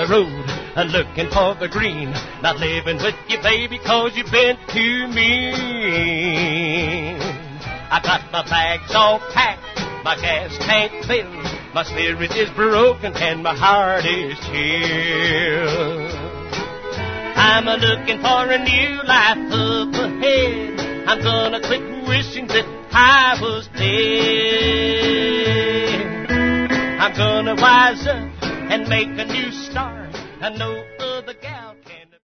the road, looking for the green. Not living with you, baby, 'cause you've been too mean. I got my bags all packed, my gas tank filled, my spirit is broken and my heart is chilled. I'm looking for a new life up ahead. I'm gonna quit wishing that I was dead. I'm gonna wise up and make a new start. I know